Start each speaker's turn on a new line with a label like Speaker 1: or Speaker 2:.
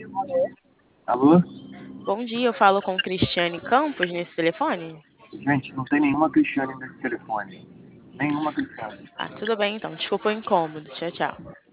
Speaker 1: Alô?
Speaker 2: Bom dia, eu falo com Cristiane Campos nesse telefone?
Speaker 1: Gente, não tem nenhuma Cristiane nesse telefone. Nenhuma Cristiane.
Speaker 2: Ah, tudo bem então, desculpa o incômodo. Tchau, tchau.